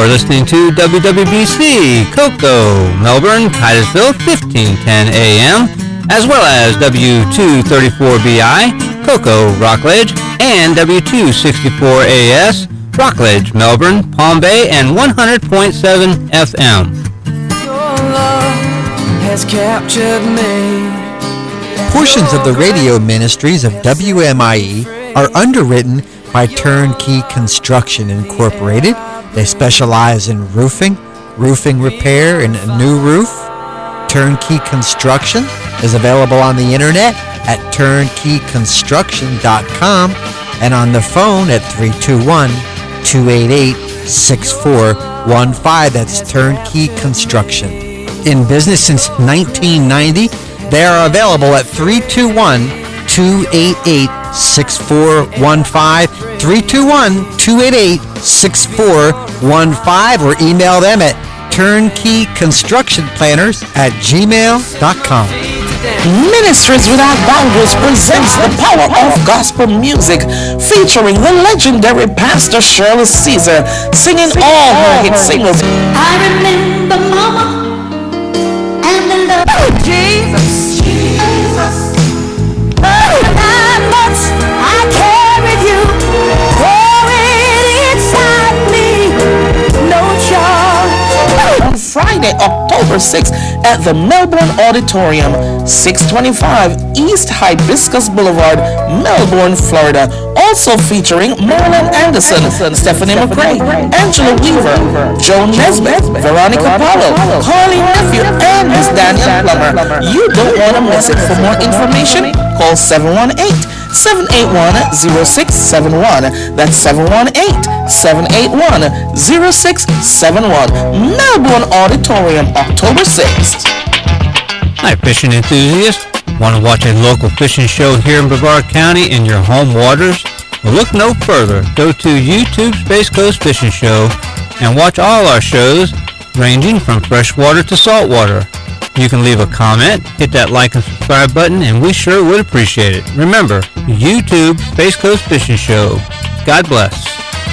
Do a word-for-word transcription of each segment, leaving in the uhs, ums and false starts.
You're listening to W W B C, Cocoa, Melbourne, Titusville, fifteen ten A M, as well as W two thirty-four B I, Cocoa, Rockledge, and W two sixty-four A S, Rockledge, Melbourne, Palm Bay, and one hundred point seven F M. Your love has captured me. Portions of the radio ministries of W M I E are underwritten by Turnkey Construction Incorporated. They specialize in roofing, roofing repair, and a new roof. Turnkey Construction is available on the internet at turnkey construction dot com and on the phone at three two one, two eight eight, six four one five. That's Turnkey Construction. In business since nineteen ninety, they are available at three two one, two eight eight, six four one five, three two one, two eight eight, six four one five, or email them at turnkey construction planners at gmail dot com. Ministries Without Boundaries presents the power of gospel music featuring the legendary Pastor Shirley Caesar singing all her hit singles. I remember Mama and the love of Jesus. Jesus. Oh, nine months I carried you, pouring inside me, no charge. On Friday, October sixth at the Melbourne Auditorium, six twenty-five East Hibiscus Boulevard, Melbourne, Florida. Also featuring Marilyn Anderson, Stephanie McRae, Angela Weaver, Joan Nesbitt, Veronica Powell, Carly Nephew, and Miss Danielle Plummer. You don't want to miss it. For more information, call seven one eight, seven eight one, zero six seven one. That's seven one eight, seven eight one, zero six seven one. Melbourne Auditorium, October sixth. Hi, fishing enthusiasts. Want to watch a local fishing show here in Brevard County in your home waters? Well, look no further. Go to YouTube Space Coast Fishing Show and watch all our shows ranging from freshwater to saltwater. You can leave a comment, hit that like and subscribe button, and we sure would appreciate it. Remember, YouTube Space Coast Fishing Show. God bless.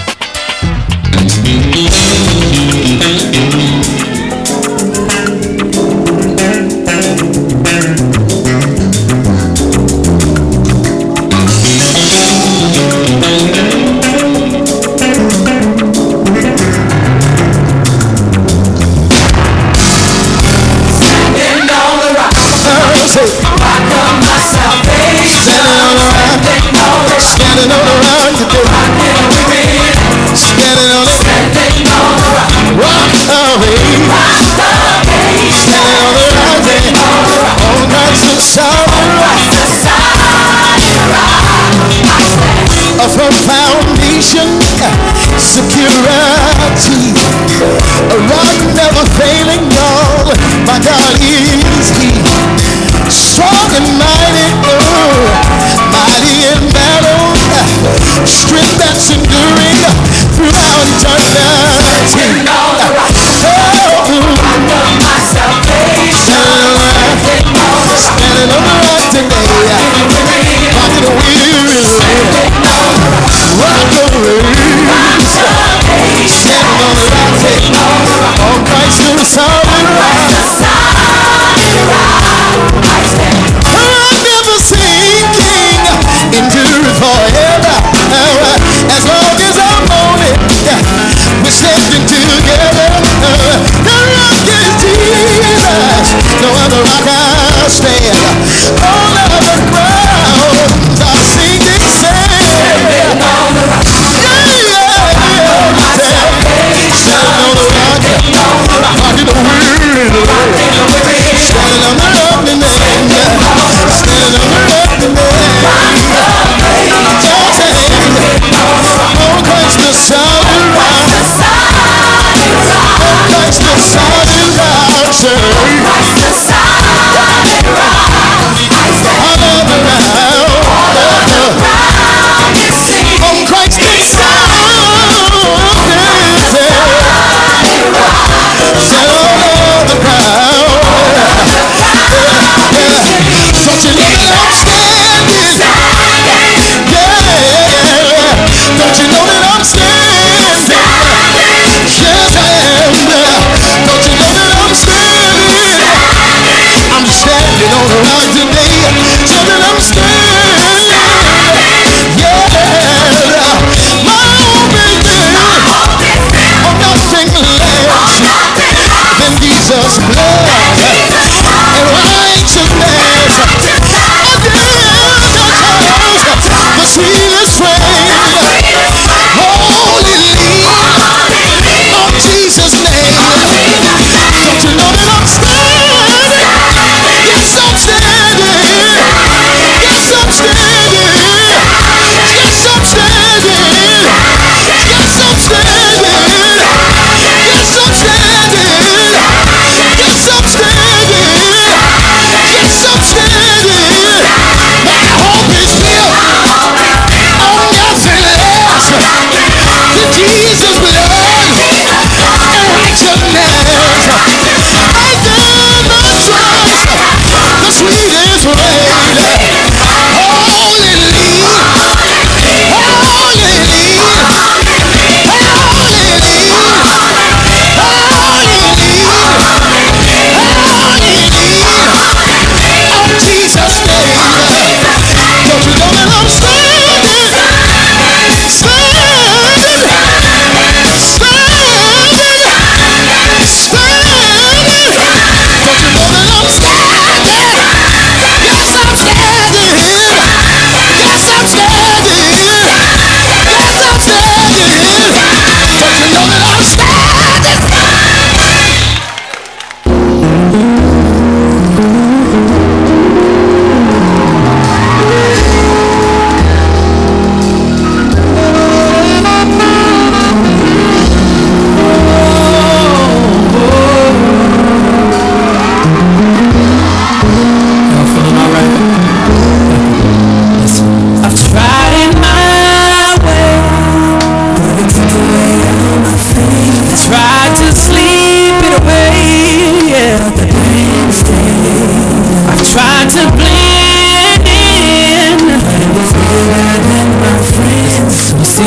Standing on the rock today. Standing on it. Rock away. Standing on the rock today. On Christ the solid rock. A firm foundation, security. A rock never failing, y'all. My God is He. Strong and mighty, oh, mighty in battle, strength that's enduring throughout eternity. Oh, standing on the rock today, rocking a weary land, rock away, standing on the rock today, on Christ the solid.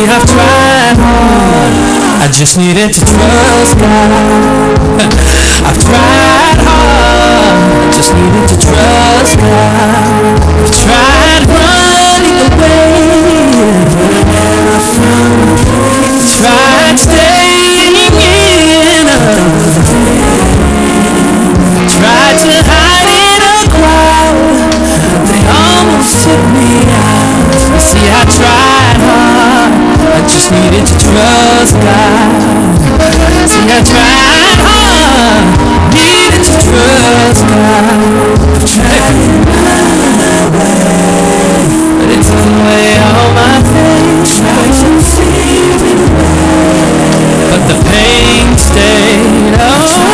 I've tried hard, I just needed to trust God. I've tried hard, I just needed to trust God. I've tried running away, tried staying in, tried to hide in a crowd, they almost took me out. You see, I tried hard, I just needed to trust God. See, I tried hard, needed to trust God. I've tried my way, but it took away all my faith. Tried to feel it away, but the pain stayed. Oh,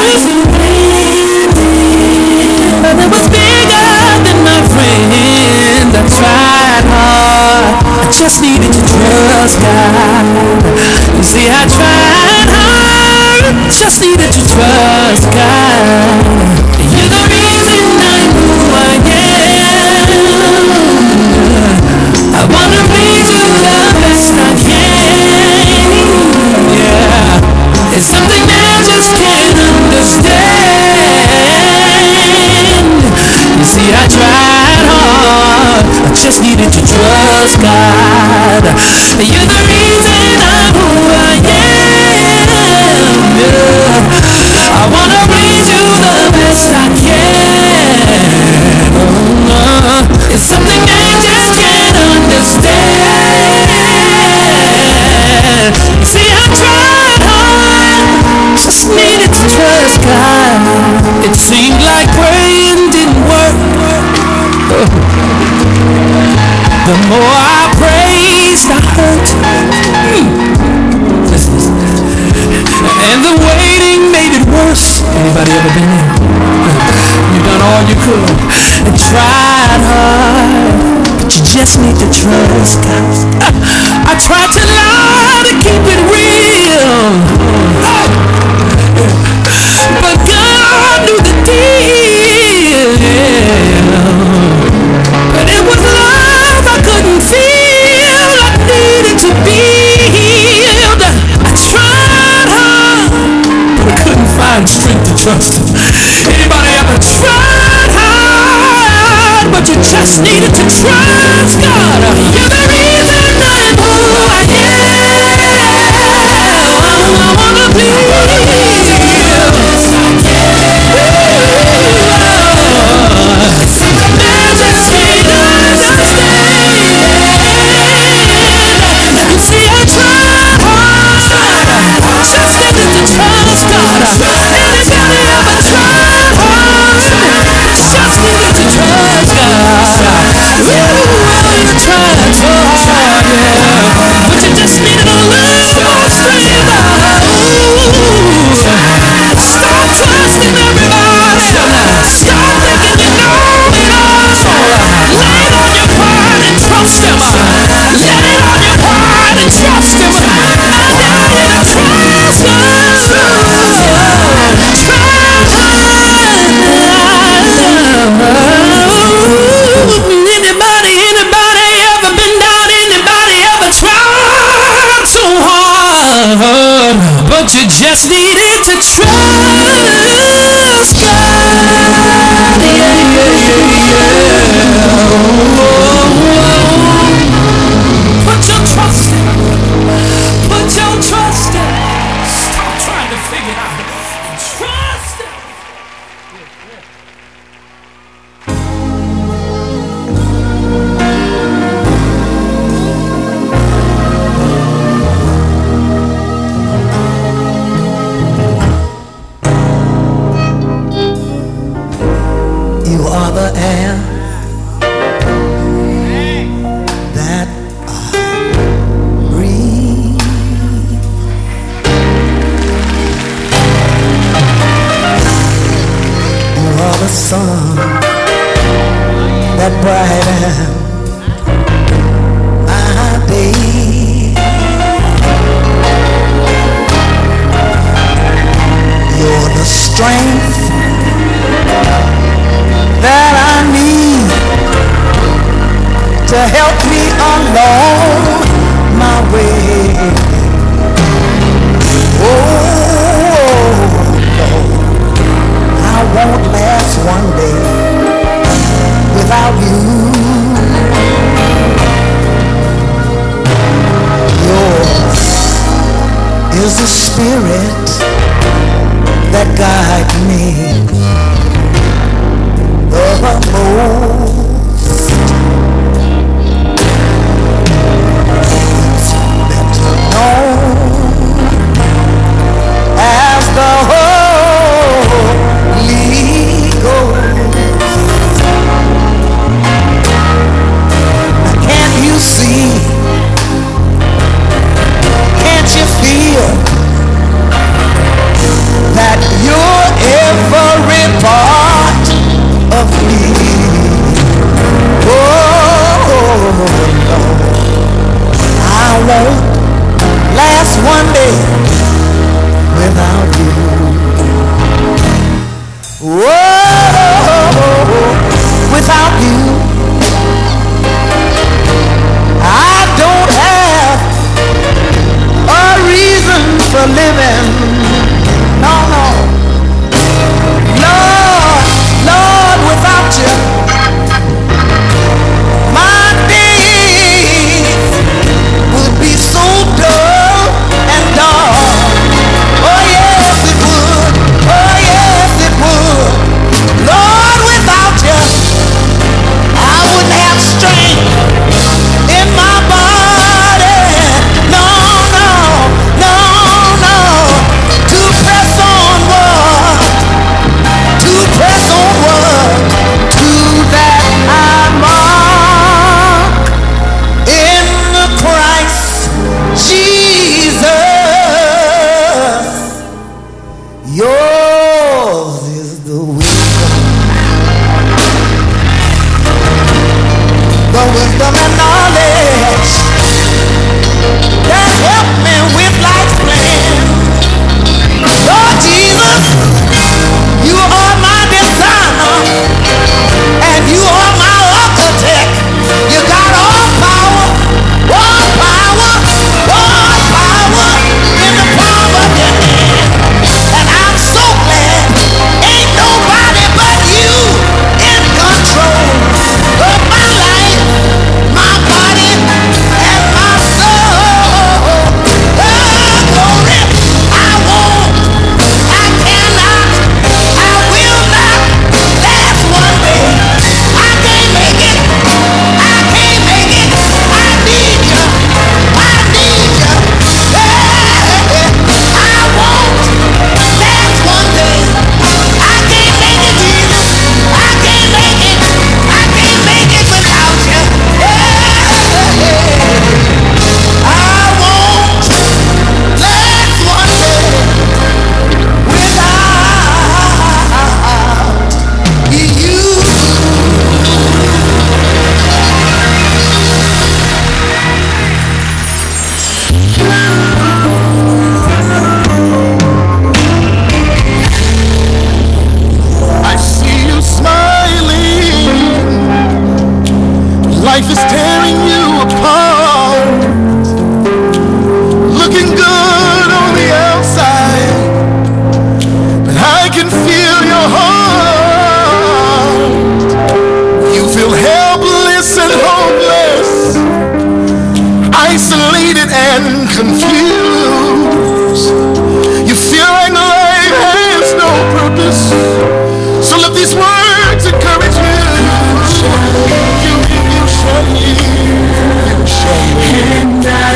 but it was bigger than my friends. I tried hard, I just needed to trust God. You see, I tried hard, just needed to trust God. You're the reason I'm who I am. I wanna please you the best I can. Yeah, it's something I just can't understand. You see, I tried hard, I just needed to trust God. You're the reason I'm who I am. Yeah. I wanna please you the best I can. Oh, uh, it's something I just can't understand. You see, I tried hard, just needed to trust God. It seemed like praying didn't work. The more I praised, I hurt. And the waiting made it worse. Anybody ever been there? You've done all you could and tried hard, but you just need to trust God. I tried to lie to keep it real, but God knew the deal. But it was love I couldn't feel. I needed to be healed. I tried hard, but I couldn't find strength to trust Him. Anybody ever tried hard, but you just needed to trust God? You're the reason I'm who I am. I wanna please you. But you just needed to trust God. Yeah, yeah, yeah, yeah. Oh, put your trust in Him. Put your trust in Him. Stop trying to figure it out. Trust Him. You are the air that I breathe. You are the sun that brightens my day. You're the strength that I need to help me along my way. is the Spirit that guides me the most. It's better known as the Holy Ghost. Now can't you see? Can't you feel that you're every part of me? Oh, no, I won't last one day without you. Oh, without you, I don't have a reason for living. No, no. Lord, Lord, without you, my days would be so dull and dark. Oh yes, it would. Oh yes, it would. Lord, without you, I wouldn't have strength in my body. No, no, no, no. To press onward, to press onward to that high mark in Christ Jesus. Yours is the wisdom, the wisdom and knowledge that help me with life's plan. Lord Jesus, you are my designer and you are my architect. You got all power, all power, all power in the palm of your hand. And I'm so glad ain't nobody but you in control of my life, my body, and my soul. Oh, glory, I won't, I cannot, I will not last one day. I can't make it, I can't make it. I need you, I need you. Hey, I won't last one day. I can't make it, Jesus. I can't make it, I can't make it without you. Hey, I won't last one day without you. I see you smiling. Life is tearing you apart. Looking good on the outside, but I can feel your heart. You feel helpless and hopeless, isolated and confused. You feel like life has no purpose. So let these words encourage you. You, you shall live, you shall live. And I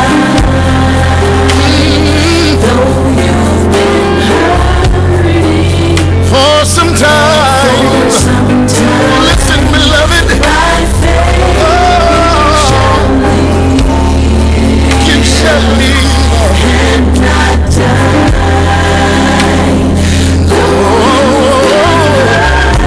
die, though you've been hurting For some time, for some time. listen, beloved, By faith, oh, you shall live. and I die, though you've been hurting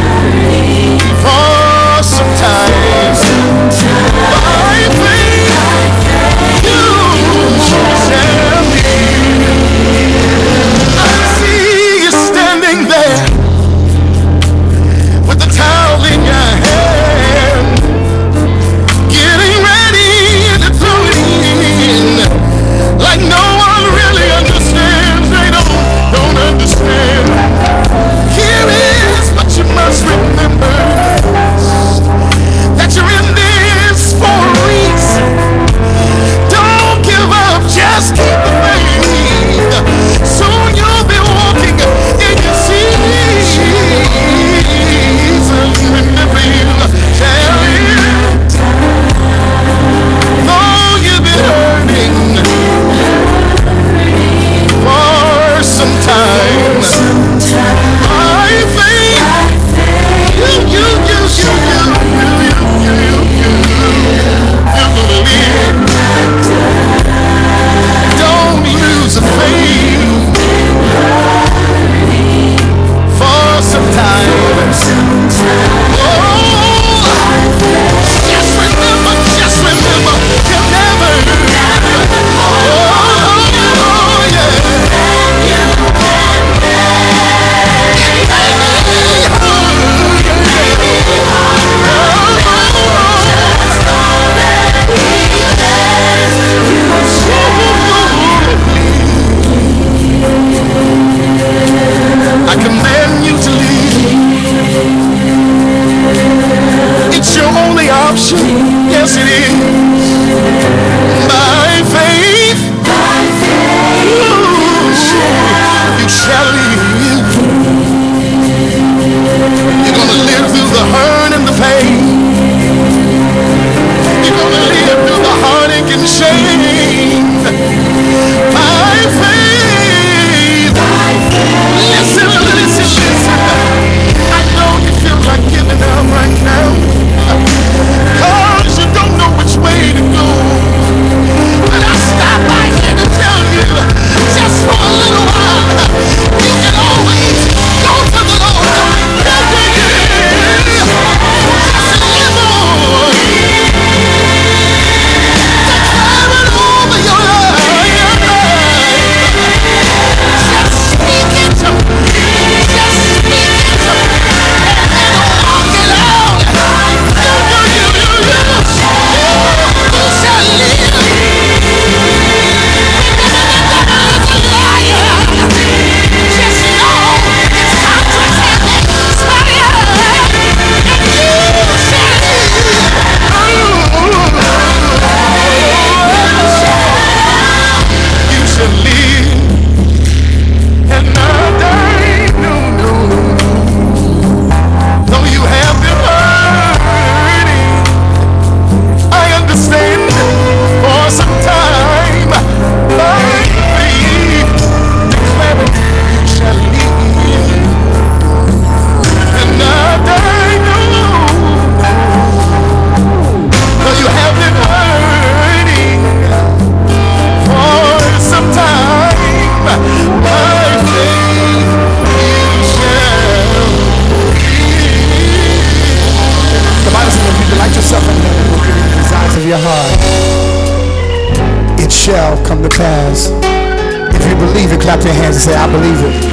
shall come to pass. If you believe it, clap your hands and say, I believe it.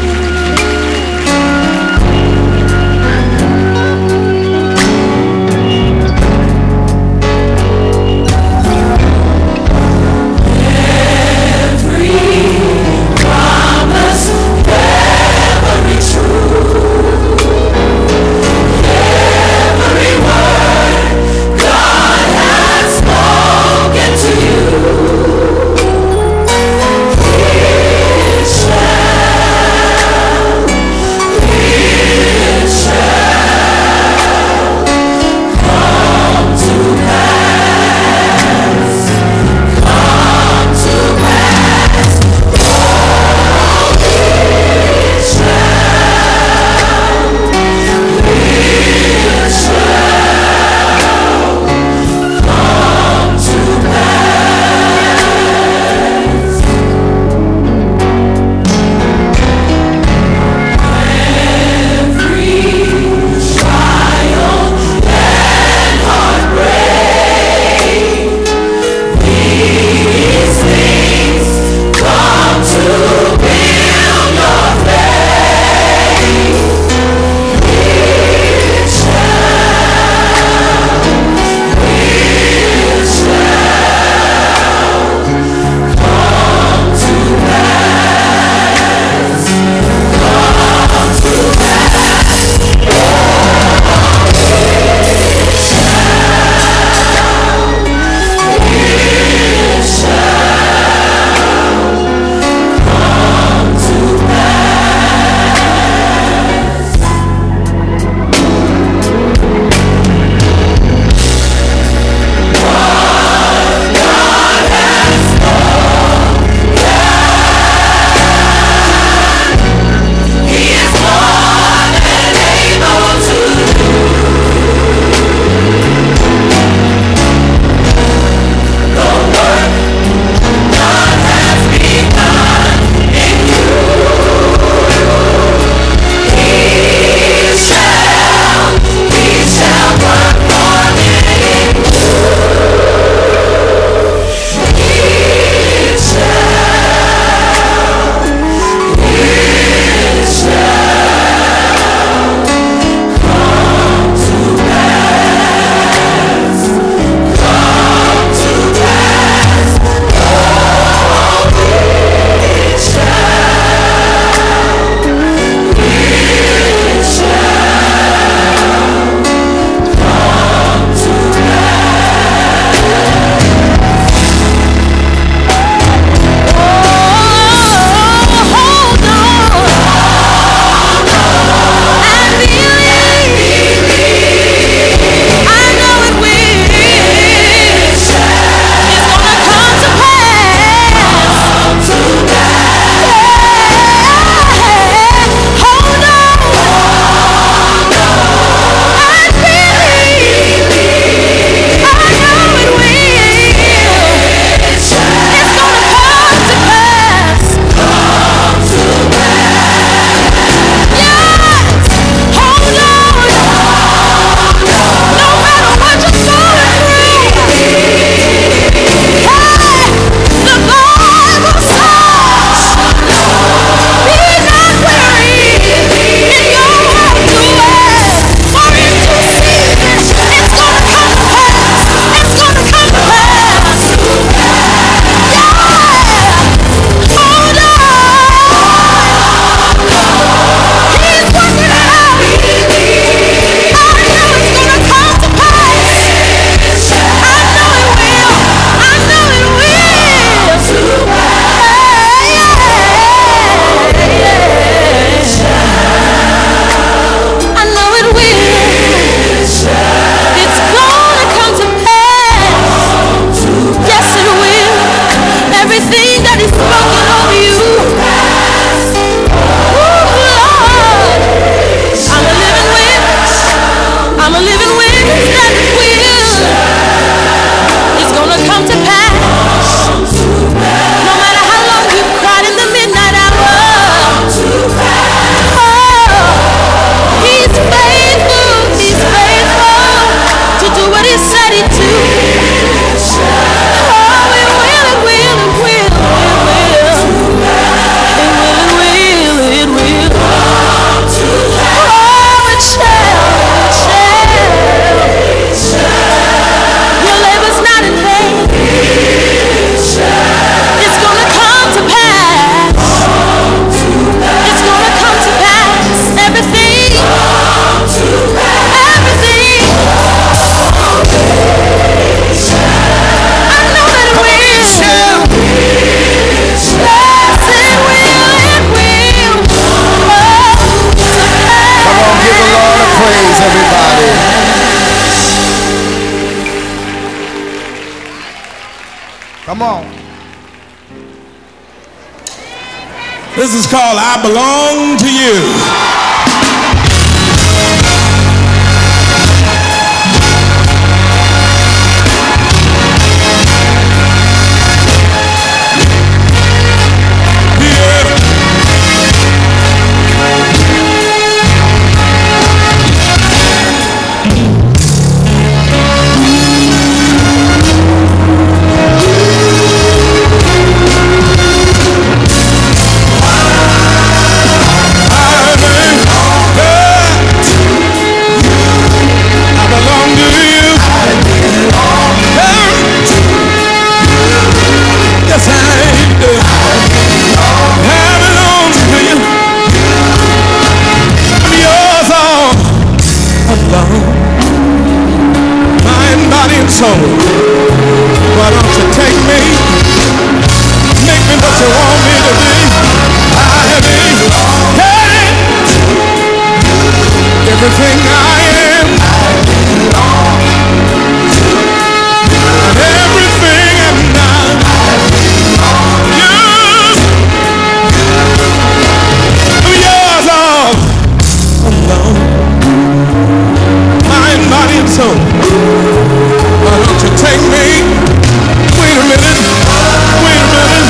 Shall This is called I Belong to You. Soul. Why don't you take me, make me what you want me to be? I be hey, everything I am, everything I'm not. You, yours all alone, mind, body, and soul. Why don't you take me? Wait a minute. Wait a minute.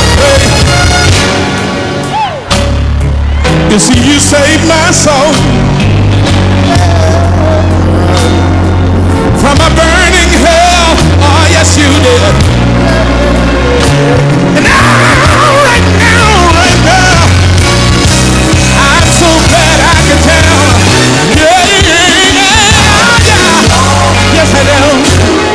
Hey. You see, you saved my soul from a burning hell. Oh, yes, you did. And now, right now, right now, I'm so glad I can tell. Yeah, yeah, yeah, yeah. Yes, I do.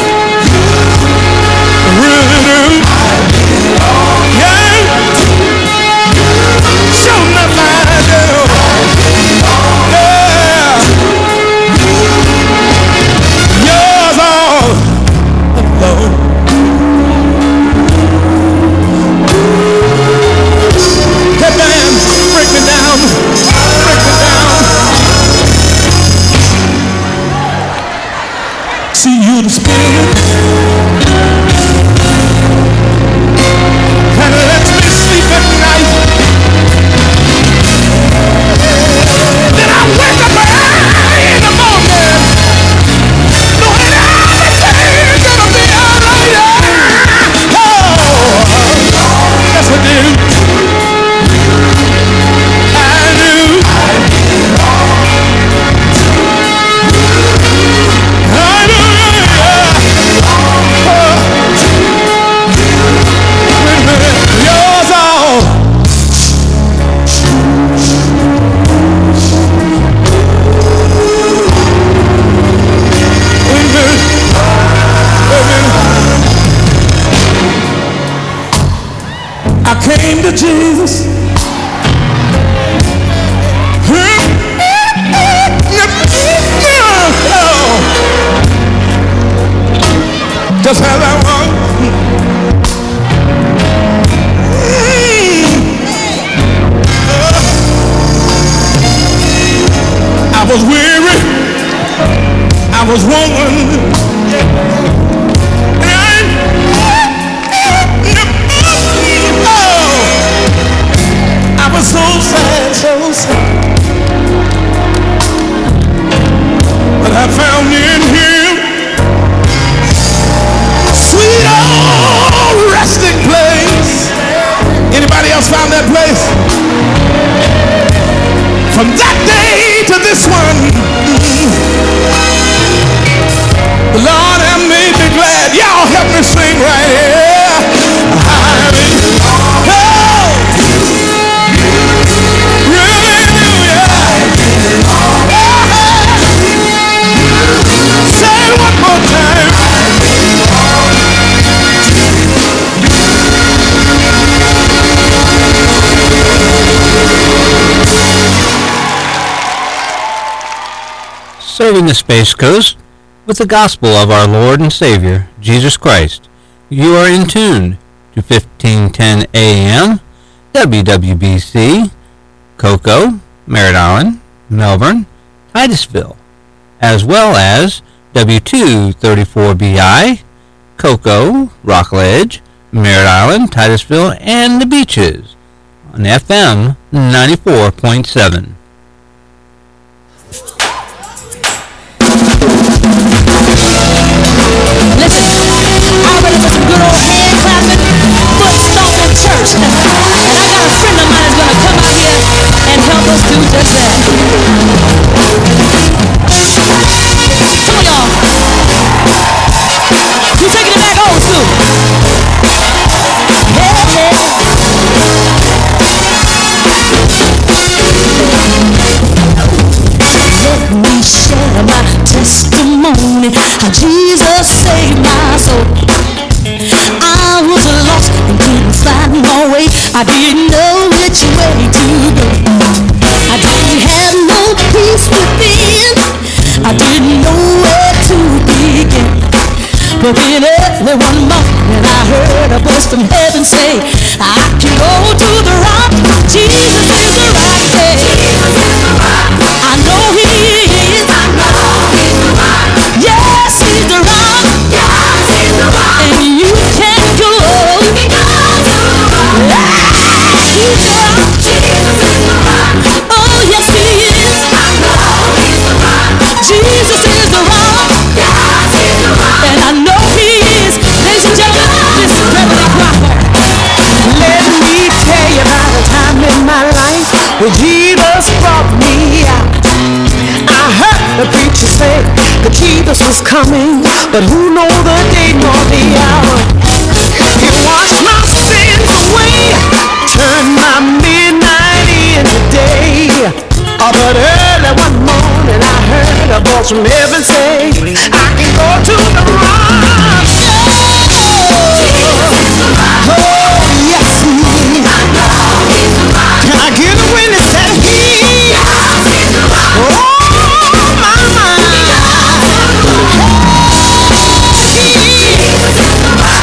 See you the spirit that lets me sleep at night. Then I wake up early in the morning, knowing everything's gonna be alright. Oh, yes I do. I do. I do. I came to Jesus. Just as I was. I was weary. I was worn. I was so sad, so sad. But I found in him sweet old resting place. Anybody else found that place? From that day to this one, the Lord has made me glad. Y'all help me sing right here. I mean, oh, really do, yeah. Say it one more time. Serving the Space Coast with the gospel of our Lord and Savior, Jesus Christ. You are in tune to fifteen ten A M, W W B C, Cocoa, Merritt Island, Melbourne, Titusville, as well as W two thirty-four B I, Cocoa, Rockledge, Merritt Island, Titusville, and the Beaches. on F M ninety-four point seven. Listen, I'm ready for some good old hand clapping, foot stomping church. And I got a friend of mine that's gonna come out here and help us do just that. Come on, y'all. You taking it back old school? Yeah, yeah. Let me share my testimony, how Jesus saved my soul. I was lost and couldn't find my way. I didn't know which way to go. I didn't have no peace within. I didn't know where to begin. But then early one morning I heard a voice from heaven say, I can go to the rock. Jesus is the rock. I know he is. I know he's the rock. Yes, he's the rock. Yes, he's the rock. And you can go. You can go to the rock. Ah, he's the rock. Jesus is the rock. Oh, yes, he is. I know he's the rock. Jesus is the rock. Yes, he's the rock. And I know he is. Ladies and gentlemen, this is Beverly Crawford. Let me tell you about a time in my life where Jesus brought me out. I heard the preacher say that Jesus was coming, but who know the day nor the hour? He washed my sins away, turned my midnight into day. Oh, but early one morning I heard a voice from heaven say, I can go to the rock. Oh, yes, he is. Can I get a witness that he is? Oh, my, my. He is.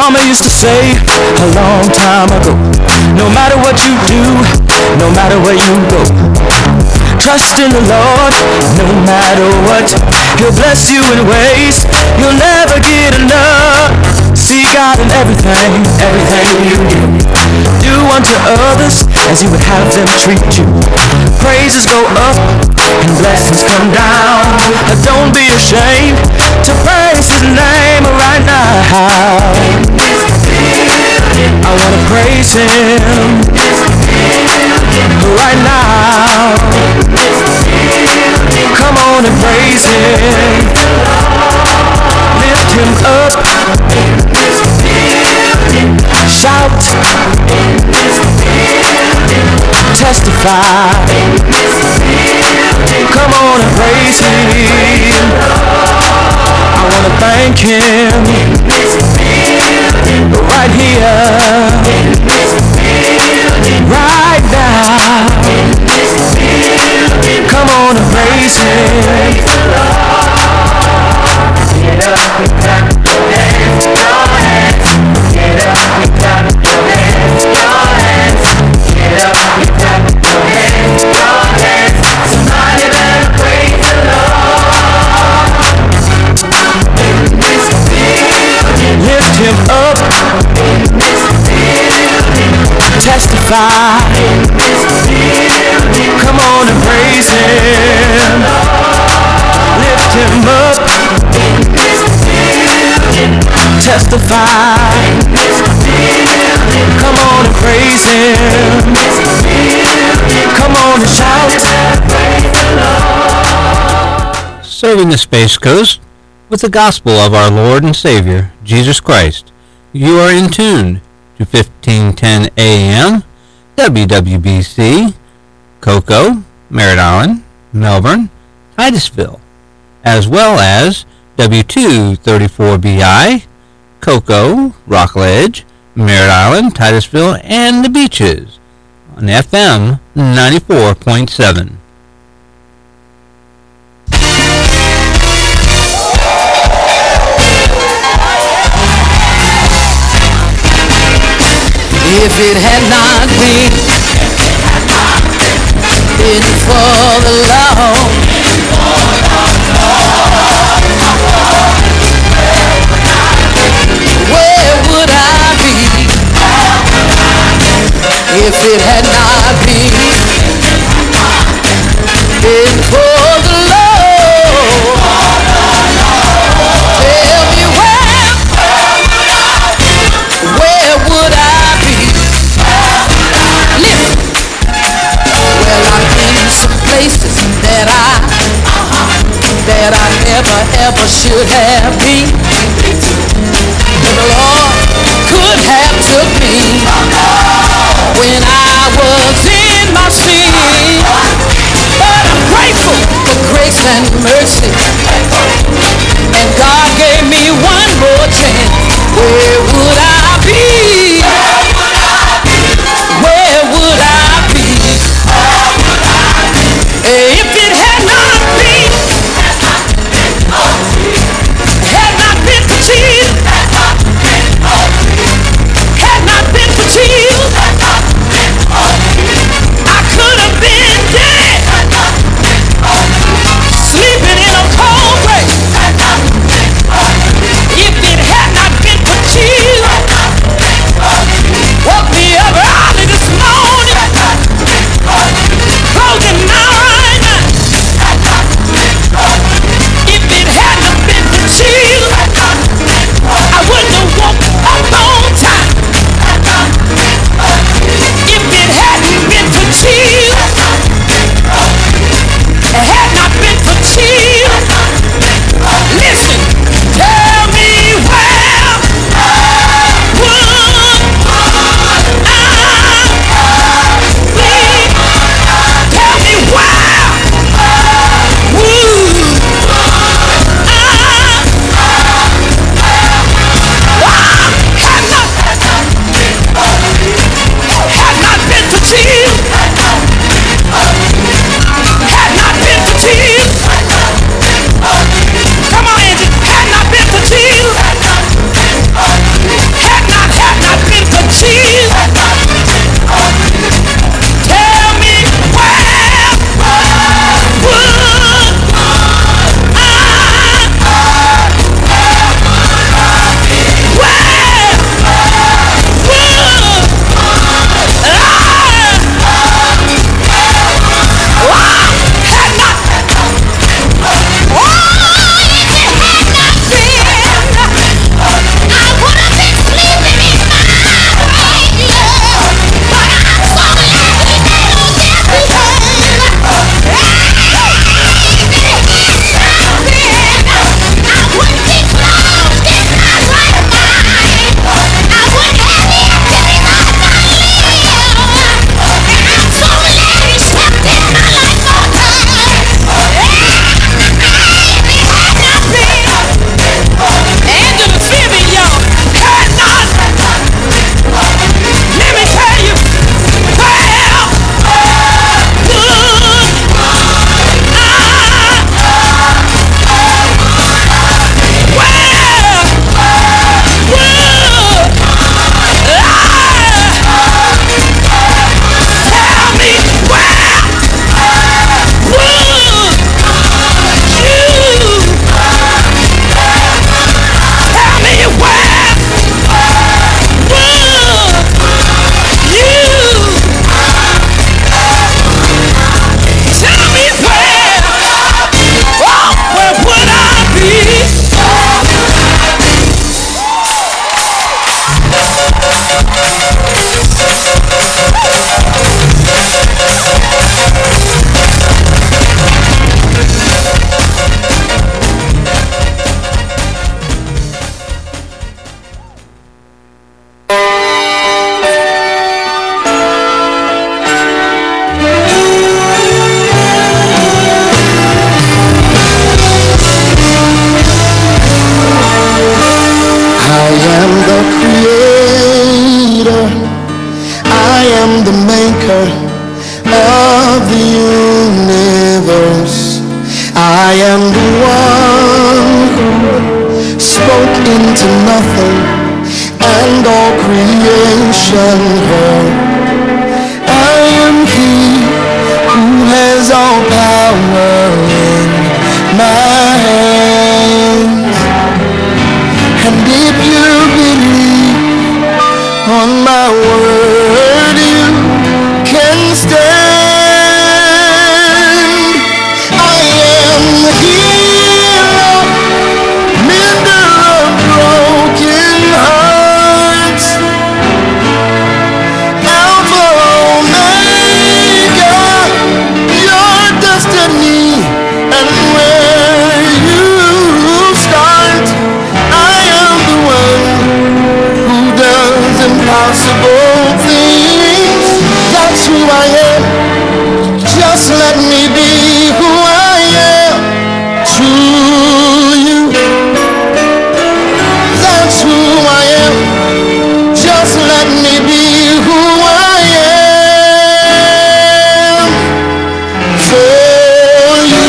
Mama used to say a long time ago, no matter what you do, no matter where you go, trust in the Lord, no matter what. He'll bless you in ways you'll never get enough. See God in everything, everything you do. Do unto others as you would have them treat you. Praises go up and blessings come down. Don't be ashamed to praise His name right now. I wanna praise Him right now. Come on and praise Him. Lift Him up. Shout. Testify. Come on and praise Him. I wanna thank Him right here, right now. Come on and praise Him. Get up and clap your hands, your hands. Get up and clap your hands, your hands. Get up and clap your hands, your hands. Somebody better praise the Lord. Lift Him up. Testify. Come on and praise Him. Lift Him up. Testify. Come on and praise Him. Come on and shout. Serving the Space Coast with the gospel of our Lord and Savior, Jesus Christ. You are in tune to fifteen ten A M, W W B C, Cocoa, Merritt Island, Melbourne, Titusville, as well as W two thirty-four B I, Cocoa, Rockledge, Merritt Island, Titusville, and the Beaches on F M ninety-four point seven. If it had not been, been for the Lord, where would I be? If it had not been, been for the Lord, tell me where, where would I be? Listen, well, I've been some places that I, that I never ever should have been. And the Lord could have took me when I was in my sin. But I'm grateful for grace and mercy, and God gave me one more chance. Where would I be? Where would I be? If it had not been, had not been for Jesus, had not been for Jesus, I could have been dead, sleeping in a cold to nothing, and all creation heard. I am He who has all power in my hands. And if you believe on my word, you can stand. I am the healer, mender of broken hearts, Alpha, Omega, your destiny, and where you start. I am the one who does impossible things. That's who I am. Just let me be who I am to you. That's who I am. Just let me be who I am for you.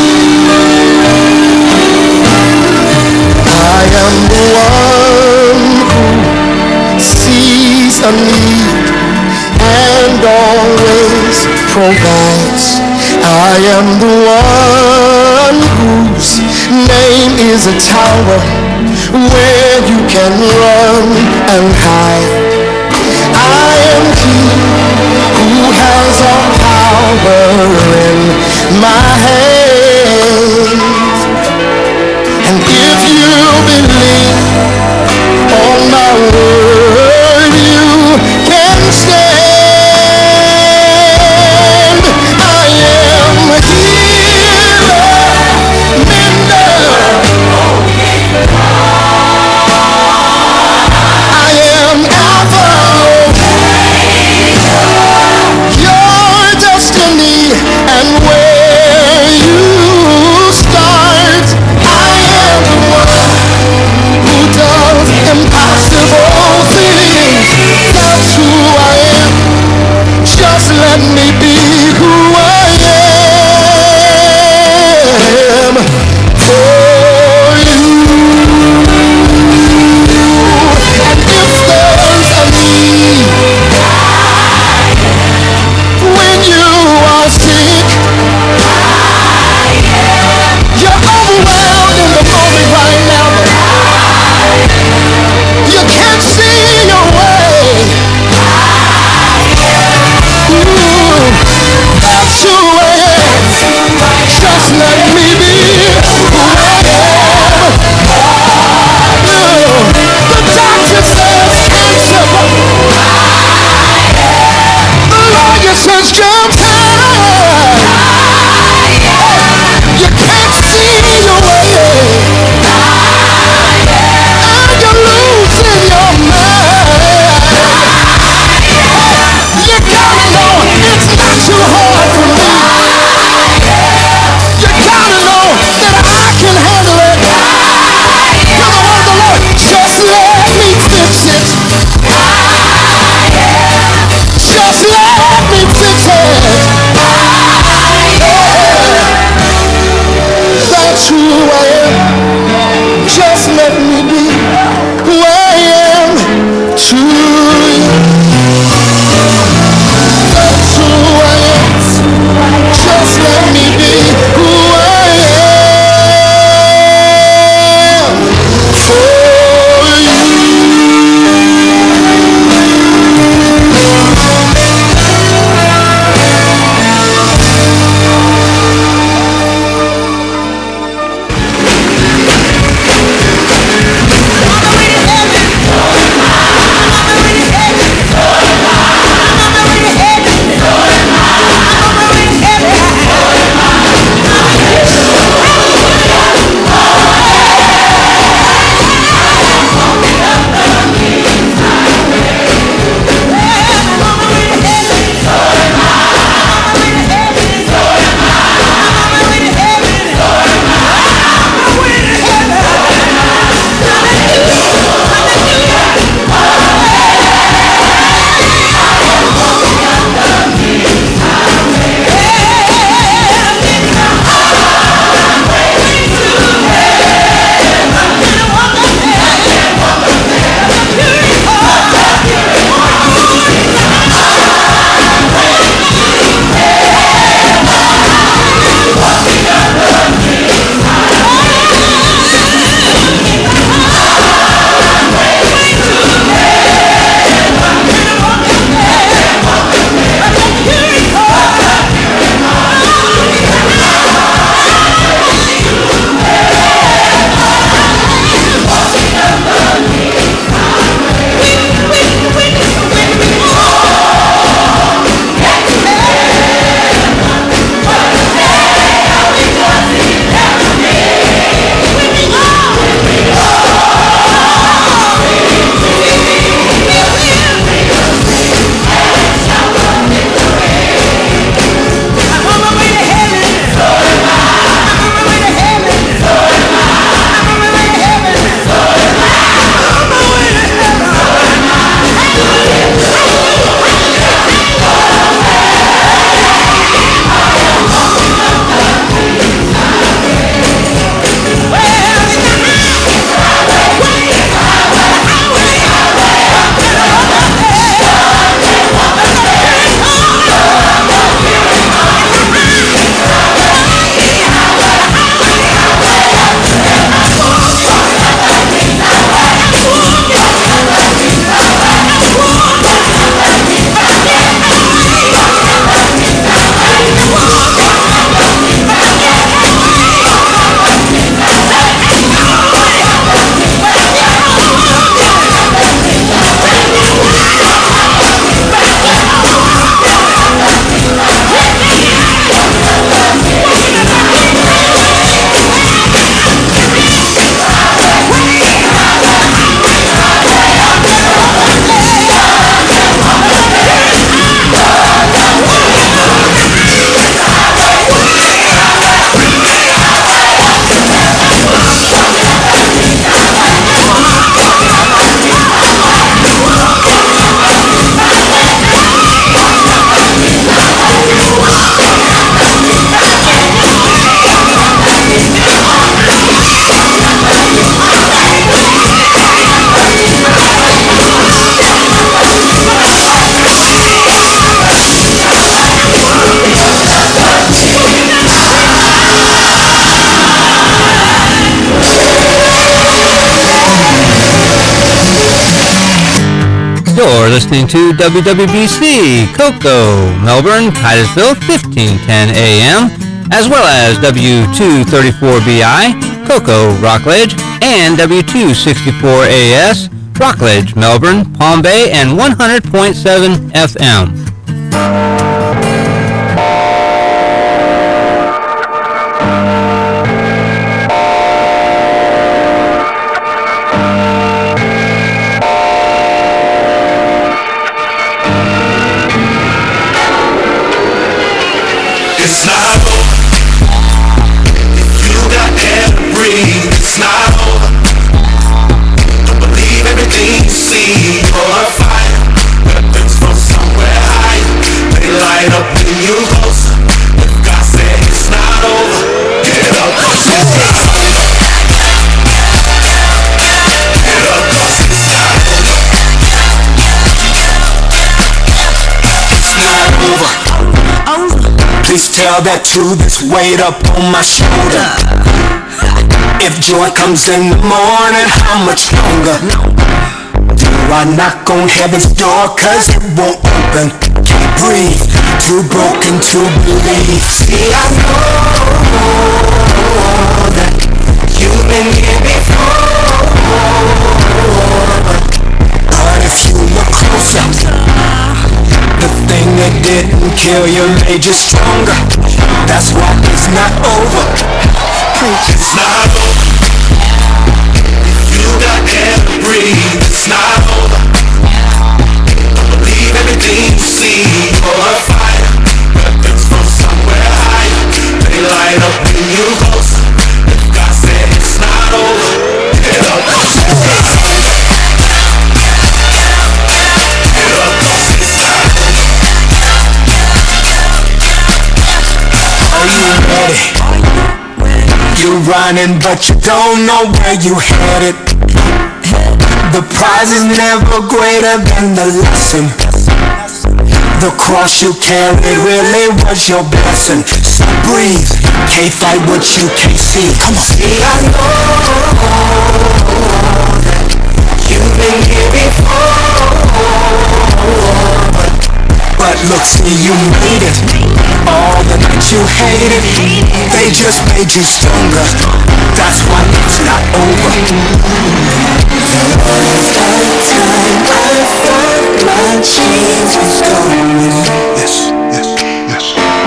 I am the one who sees a need and always provides. I am the one whose name is a tower where you can run and hide. I am He who has all power in my hands. And if you believe on my word, you can stand. I am a healer, mender. I am Alpha, your destiny, and where You're listening to W W B C, Cocoa, Melbourne, Titusville, fifteen ten A M, as well as W two thirty-four B I, Cocoa, Rockledge, and W two sixty-four A S, Rockledge, Melbourne, Palm Bay, and one hundred point seven F M. It's not over. If you got air to breathe, it's not over. Don't believe everything you see. You're a fire. Weapons from somewhere high. They light up when you close. If God said it's not over, get up, 'cause it's not over. Get up, 'cause it's not over. It's not over. Please tell that to this weight up on my shoulder. If joy comes in the morning, how much longer? Do I knock on heaven's door, 'cause it won't open? Can't breathe, too broken to believe. See, I know that you've been here before, but if you look closer, the thing that didn't kill you made you stronger. That's why it's not over. It's not over. If you got air to breathe, it's not over. Don't believe everything you see. You're a fire. Weapons from somewhere high. They light up when you close. If God said it's not over, get up, 'cause it's not over. Get up, 'cause it's not over. Are you ready? You're running, but you don't know where you headed. The prize is never greater than the lesson. The cross you carried really was your blessing. So breathe, can't fight what you can't see. Come on. See, I know that you've been here before, but look, see, you made it. All the nights you hated, they just made you stronger. That's why it's not over. There was a time I thought my chains was gone. Yes, yes, yes.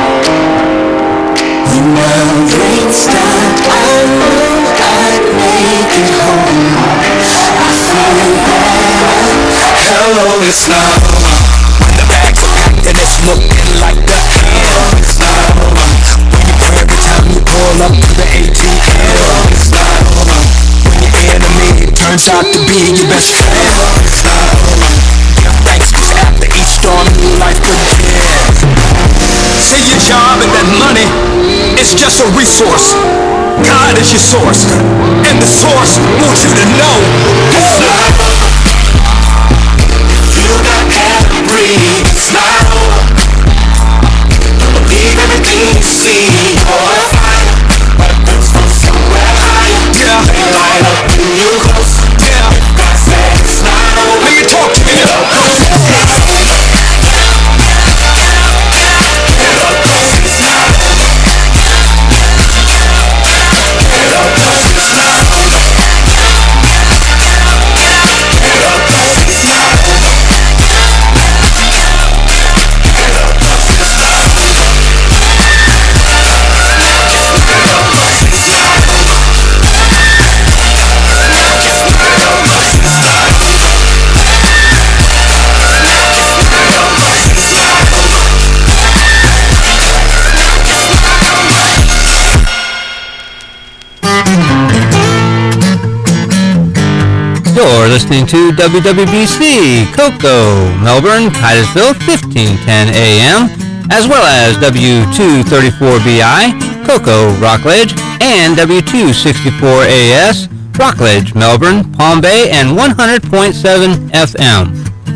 When my rain stopped, I knew I'd make it home. I feel better. Hello, it's not over. When the bags are packed and it's looking like the end, it's not over. When you pray every time you pull up to the A T M, it's not over. When your enemy turns out to be your best friend, it's not over. Give thanks, 'cause after each storm new life begins. Say your job and that money, it's just a resource. God is your source, and the source wants you to know it's not over. You got air to breathe, it's not over. Don't believe everything you see. You're a fire. Weapons from somewhere high. Yeah. They light up when you close. Yeah. God said it's not over. Let me talk to you. Get up, 'cause it's not over. Get up, 'cause it's not over. Get up, 'cause it's not over. Get up, 'cause it's not over. Get up, 'cause it's not over. Get up, 'cause it's not over. Get up, 'cause it's not over. You're listening to W W B C, Cocoa, Melbourne, Titusville, fifteen ten A M, as well as W two thirty-four B I, Cocoa, Rockledge, and W two sixty-four A S, Rockledge, Melbourne, Palm Bay, and one hundred point seven F M.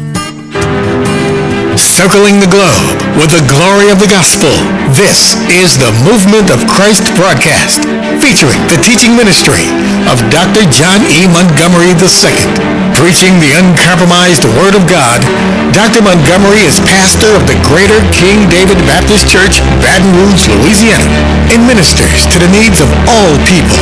Circling the globe with the glory of the gospel, this is the Movement of Christ broadcast, featuring the teaching ministry of Doctor John E. Montgomery the Second, Preaching the uncompromised Word of God, Doctor Montgomery is pastor of the Greater King David Baptist Church, Baton Rouge, Louisiana, and ministers to the needs of all people